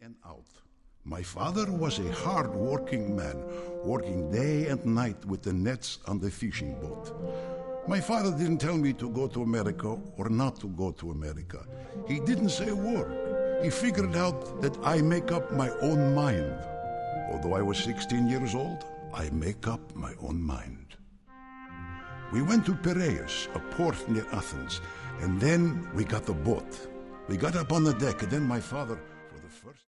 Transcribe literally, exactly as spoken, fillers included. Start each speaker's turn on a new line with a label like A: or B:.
A: and out. My father was a hard-working man, working day and night with the nets on the fishing boat. My father didn't tell me to go to America or not to go to America. He didn't say a word. He figured out that I make up my own mind. Although I was sixteen years old, I make up my own mind. We went to Piraeus, a port near Athens, and then we got the boat. We got up on the deck, and then my father, for the first